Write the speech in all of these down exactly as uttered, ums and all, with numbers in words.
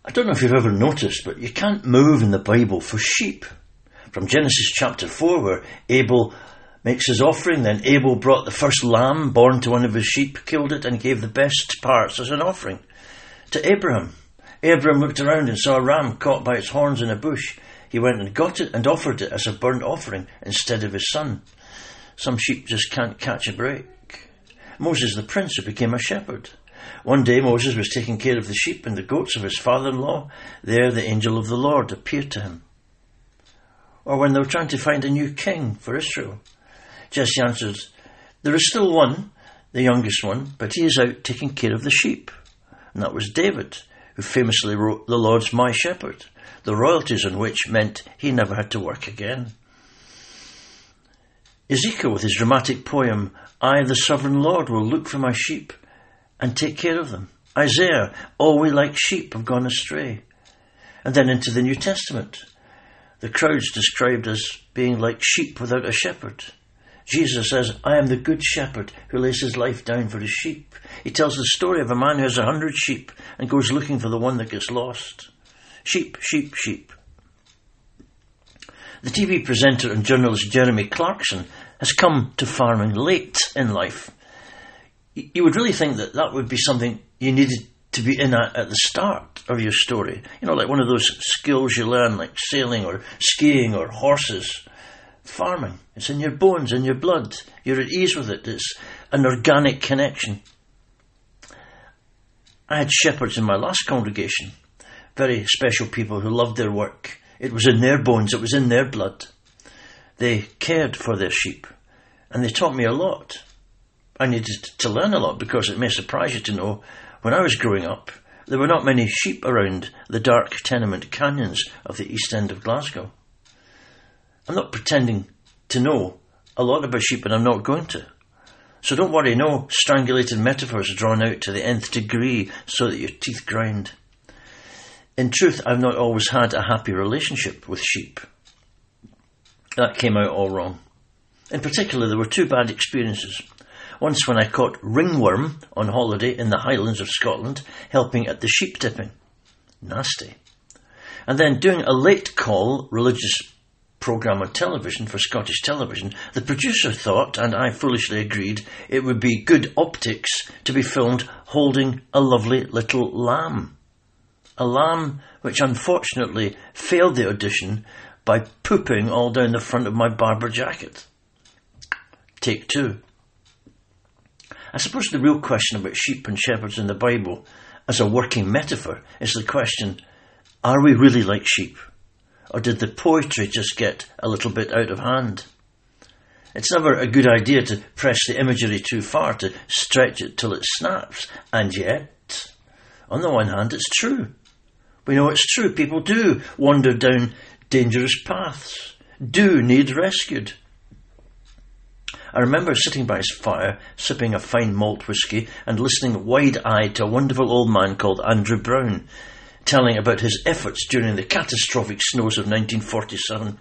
I don't know if you've ever noticed, but you can't move in the Bible for sheep. From Genesis chapter four, where Abel makes his offering, then Abel brought the first lamb born to one of his sheep, killed it, and gave the best parts as an offering. To Abraham, Abraham looked around and saw a ram caught by its horns in a bush. He went and got it and offered it as a burnt offering instead of his son. Some sheep just can't catch a break. Moses the prince, who became a shepherd. One day Moses was taking care of the sheep and the goats of his father-in-law. There the angel of the Lord appeared to him. Or when they were trying to find a new king for Israel, Jesse answered, there is still one, the youngest one, but he is out taking care of the sheep. And that was David, who famously wrote, the Lord's my shepherd, the royalties on which meant he never had to work again. Ezekiel, with his dramatic poem, I, the sovereign Lord, will look for my sheep and take care of them. Isaiah, all we like sheep have gone astray. And then into the New Testament, the crowds described as being like sheep without a shepherd. Jesus says, I am the good shepherd who lays his life down for his sheep. He tells the story of a man who has a hundred sheep and goes looking for the one that gets lost. Sheep, sheep, sheep. The T V presenter and journalist Jeremy Clarkson has come to farming late in life. You would really think that that would be something you needed to be in at, at the start of your story. You know, like one of those skills you learn, like sailing or skiing or horses. Farming. It's in your bones, in your blood. You're at ease with it. It's an organic connection. I had shepherds in my last congregation. Very special people who loved their work. It was in their bones. It was in their blood. They cared for their sheep. And they taught me a lot. I needed to learn a lot because it may surprise you to know, when I was growing up, there were not many sheep around the dark tenement canyons of the East End of Glasgow. I'm not pretending to know a lot about sheep, and I'm not going to. So don't worry, no strangulated metaphors drawn out to the nth degree so that your teeth grind. In truth, I've not always had a happy relationship with sheep. That came out all wrong. In particular, there were two bad experiences. Once when I caught ringworm on holiday in the Highlands of Scotland, helping at the sheep tipping. Nasty. And then doing a late call religious programme on television for Scottish Television, the producer thought, and I foolishly agreed, it would be good optics to be filmed holding a lovely little lamb. A lamb which unfortunately failed the audition by pooping all down the front of my Barbour jacket. Take two. I suppose the real question about sheep and shepherds in the Bible as a working metaphor is the question, are we really like sheep? Or did the poetry just get a little bit out of hand? It's never a good idea to press the imagery too far, to stretch it till it snaps. And yet, on the one hand, it's true. We know it's true. People do wander down dangerous paths, do need rescued. I remember sitting by his fire, sipping a fine malt whisky and listening wide-eyed to a wonderful old man called Andrew Brown, telling about his efforts during the catastrophic snows of nineteen forty-seven.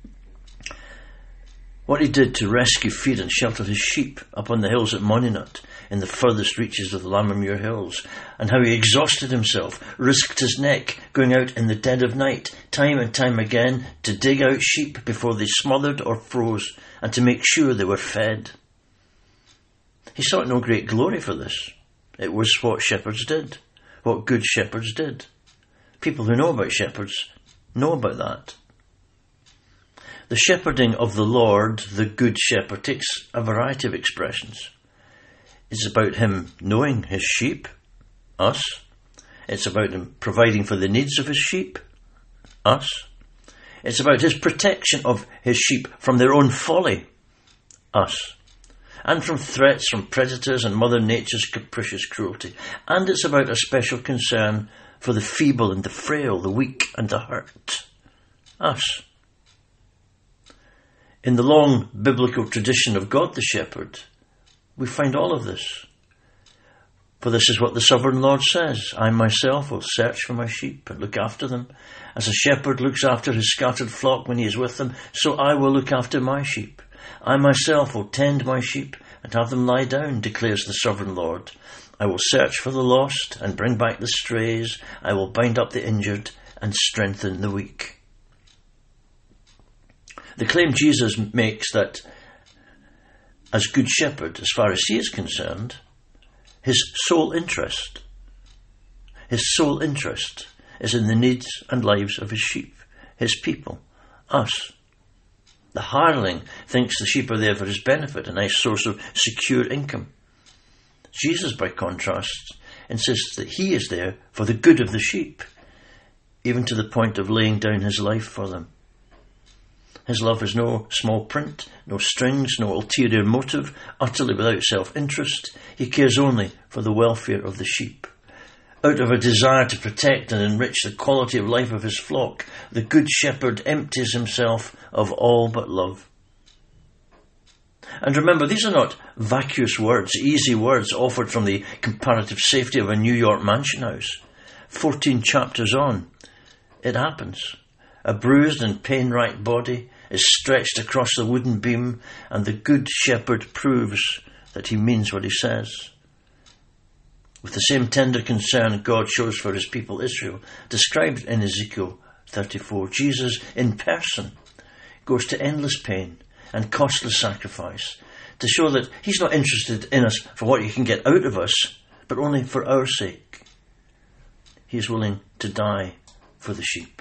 What he did to rescue, feed and shelter his sheep up on the hills at Moninut, in the furthest reaches of the Lammermuir Hills, and how he exhausted himself, risked his neck, going out in the dead of night, time and time again, to dig out sheep before they smothered or froze, and to make sure they were fed. He sought no great glory for this. It was what shepherds did, what good shepherds did. People who know about shepherds know about that. The shepherding of the Lord, the Good Shepherd, takes a variety of expressions. It's about him knowing his sheep, us. It's about him providing for the needs of his sheep, us. It's about his protection of his sheep from their own folly, us. And from threats from predators and Mother Nature's capricious cruelty. And it's about a special concern for the feeble and the frail, the weak and the hurt, us. In the long biblical tradition of God the Shepherd, we find all of this. For this is what the Sovereign Lord says, I myself will search for my sheep and look after them. As a shepherd looks after his scattered flock when he is with them, so I will look after my sheep. I myself will tend my sheep and have them lie down, declares the Sovereign Lord. I will search for the lost and bring back the strays. I will bind up the injured and strengthen the weak. The claim Jesus makes that as Good Shepherd, as far as he is concerned, his sole interest, his sole interest is in the needs and lives of his sheep, his people, us. The hireling thinks the sheep are there for his benefit, a nice source of secure income. Jesus, by contrast, insists that he is there for the good of the sheep, even to the point of laying down his life for them. His love has no small print, no strings, no ulterior motive, utterly without self-interest. He cares only for the welfare of the sheep. Out of a desire to protect and enrich the quality of life of his flock, the Good Shepherd empties himself of all but love. And remember, these are not vacuous words, easy words offered from the comparative safety of a New York mansion house. Fourteen chapters on, it happens. A bruised and pain-racked body is stretched across the wooden beam, and the Good Shepherd proves that he means what he says. With the same tender concern God shows for his people Israel, described in Ezekiel thirty-four, Jesus in person goes to endless pain and costly sacrifice to show that he's not interested in us for what he can get out of us, but only for our sake. He is willing to die for the sheep.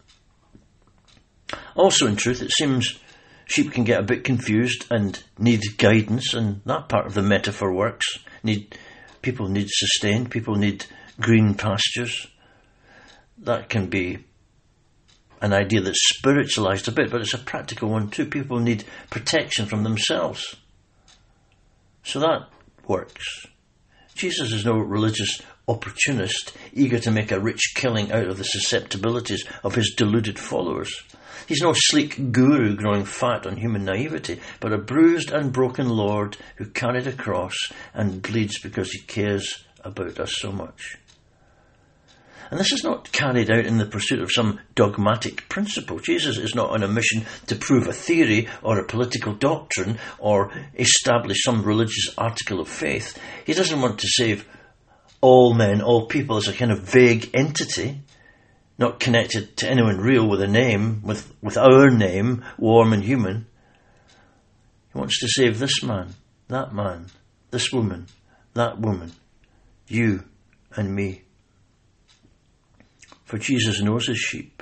Also, in truth, it seems sheep can get a bit confused and need guidance, and that part of the metaphor works. Need People need sustain, people need green pastures. That can be an idea that's spiritualized a bit, but it's a practical one too. People need protection from themselves. So that works. Jesus is no religious opportunist, eager to make a rich killing out of the susceptibilities of his deluded followers. He's no sleek guru growing fat on human naivety, but a bruised and broken Lord who carried a cross and bleeds because he cares about us so much. And this is not carried out in the pursuit of some dogmatic principle. Jesus is not on a mission to prove a theory or a political doctrine or establish some religious article of faith. He doesn't want to save all men, all people as a kind of vague entity, not connected to anyone real with a name, with, with our name, warm and human. He wants to save this man, that man, this woman, that woman, you and me. For Jesus knows his sheep.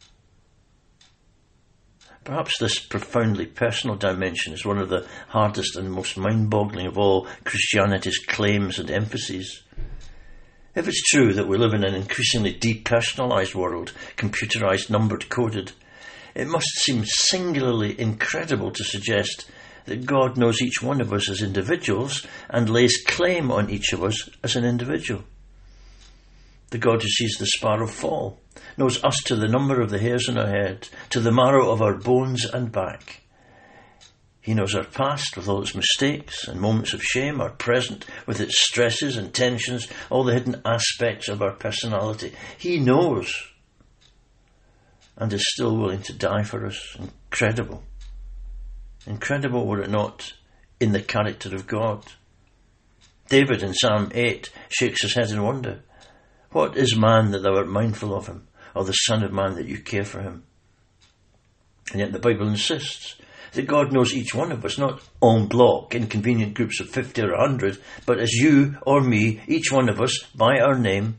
Perhaps this profoundly personal dimension is one of the hardest and most mind-boggling of all Christianity's claims and emphases. If it's true that we live in an increasingly depersonalised world, computerised, numbered, coded, it must seem singularly incredible to suggest that God knows each one of us as individuals and lays claim on each of us as an individual. The God who sees the sparrow fall, knows us to the number of the hairs on our head, to the marrow of our bones and back. He knows our past with all its mistakes and moments of shame, our present with its stresses and tensions, all the hidden aspects of our personality. He knows and is still willing to die for us. Incredible. Incredible, were it not, in the character of God. David in Psalm eight shakes his head in wonder. What is man that thou art mindful of him, or the son of man that you care for him? And yet the Bible insists that God knows each one of us, not en bloc, in convenient groups of fifty or a hundred, but as you or me, each one of us, by our name.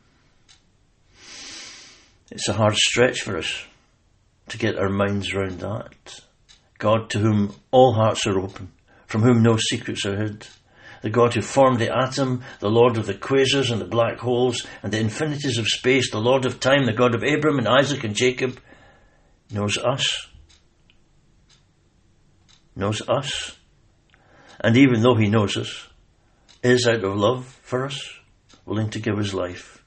It's a hard stretch for us to get our minds round that. God to whom all hearts are open, from whom no secrets are hid. The God who formed the atom, the Lord of the quasars and the black holes and the infinities of space, the Lord of time, the God of Abraham and Isaac and Jacob, knows us. Knows us. And even though he knows us, is out of love for us, willing to give his life.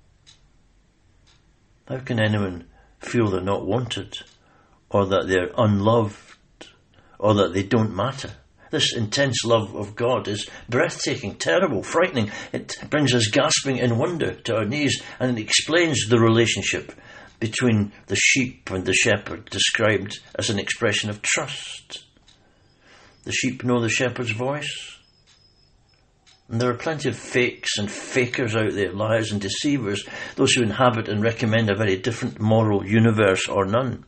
How can anyone feel they're not wanted, or that they're unloved, or that they don't matter? This intense love of God is breathtaking, terrible, frightening. It brings us gasping in wonder to our knees, and it explains the relationship between the sheep and the shepherd, described as an expression of trust. The sheep know the shepherd's voice. And there are plenty of fakes and fakers out there, liars and deceivers, those who inhabit and recommend a very different moral universe or none.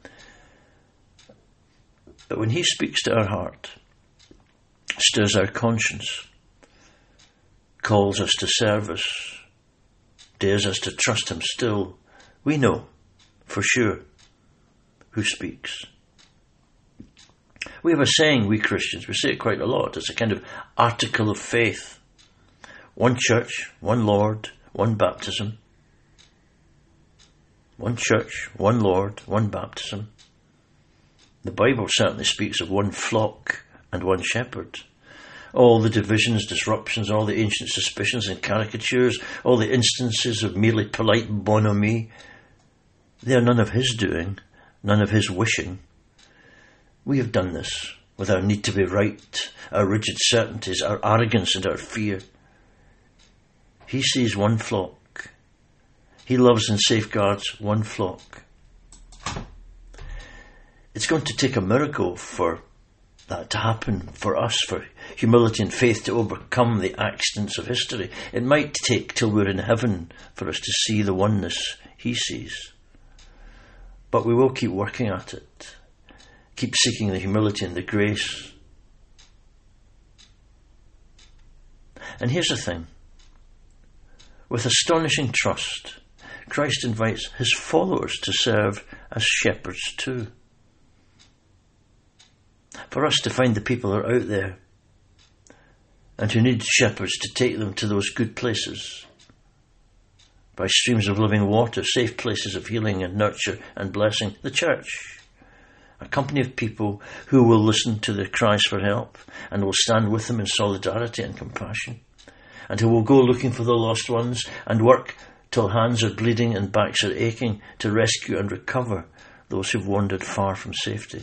But when he speaks to our heart, stirs our conscience, calls us to service, dares us to trust him still, we know for sure who speaks. We have a saying, we Christians, we say it quite a lot, it's a kind of article of faith. One church, one Lord, one baptism. One church, one Lord, one baptism. The Bible certainly speaks of one flock and one shepherd. All the divisions, disruptions, all the ancient suspicions and caricatures, all the instances of merely polite bonhomie, they are none of his doing, none of his wishing. We have done this with our need to be right, our rigid certainties, our arrogance and our fear. He sees one flock. He loves and safeguards one flock. It's going to take a miracle for that to happen, for us, for humility and faith to overcome the accidents of history. It might take till we're in heaven for us to see the oneness he sees. But we will keep working at it. Keep seeking the humility and the grace. And here's the thing. With astonishing trust, Christ invites his followers to serve as shepherds too. For us to find the people who are out there and who need shepherds to take them to those good places, by streams of living water, safe places of healing and nurture and blessing, the church, a company of people who will listen to their cries for help and will stand with them in solidarity and compassion, and who will go looking for the lost ones and work till hands are bleeding and backs are aching to rescue and recover those who've wandered far from safety.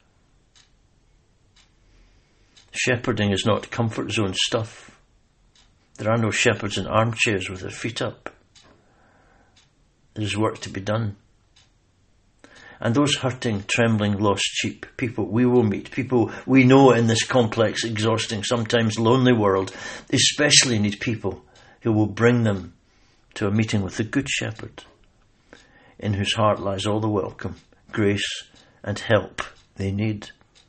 Shepherding is not comfort zone stuff. There are no shepherds in armchairs with their feet up. There is work to be done. And those hurting, trembling, lost sheep, people we will meet, people we know in this complex, exhausting, sometimes lonely world, especially need people who will bring them to a meeting with the Good Shepherd, in whose heart lies all the welcome, grace and help they need.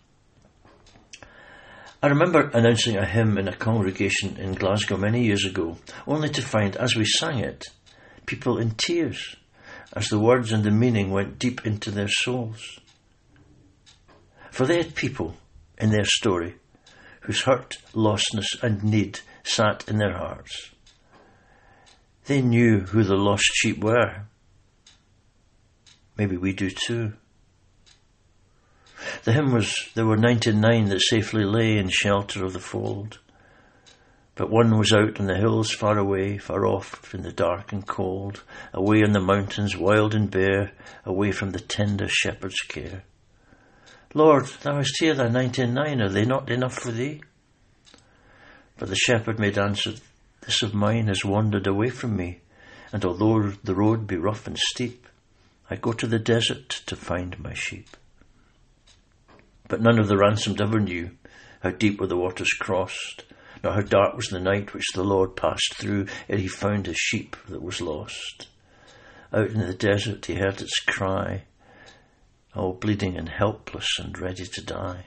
I remember announcing a hymn in a congregation in Glasgow many years ago, only to find, as we sang it, people in tears, as the words and the meaning went deep into their souls. For they had people in their story whose hurt, lostness and need sat in their hearts. They knew who the lost sheep were. Maybe we do too. The hymn was, there were ninety-nine that safely lay in shelter of the fold, but one was out on the hills far away, far off in the dark and cold, away on the mountains wild and bare, away from the tender shepherd's care. Lord, thou hast here thy ninety-nine, are they not enough for thee? But the shepherd made answer, this of mine has wandered away from me, and although the road be rough and steep, I go to the desert to find my sheep. But none of the ransomed ever knew how deep were the waters crossed, nor how dark was the night which the Lord passed through ere he found his sheep that was lost. Out in the desert he heard its cry, all bleeding and helpless and ready to die.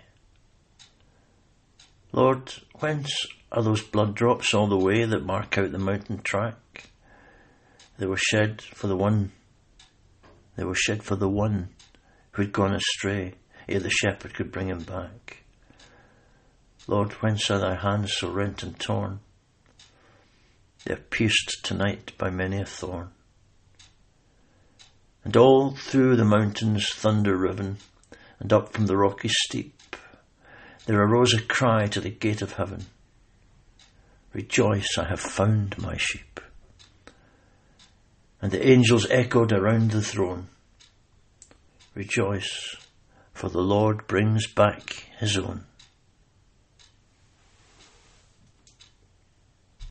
Lord, whence are those blood drops all the way that mark out the mountain track? They were shed for the one, they were shed for the one who had gone astray, ere the shepherd could bring him back. Lord, whence are thy hands so rent and torn? They are pierced tonight by many a thorn. And all through the mountains thunder riven, and up from the rocky steep, there arose a cry to the gate of heaven, rejoice, I have found my sheep. And the angels echoed around the throne, rejoice, for the Lord brings back his own.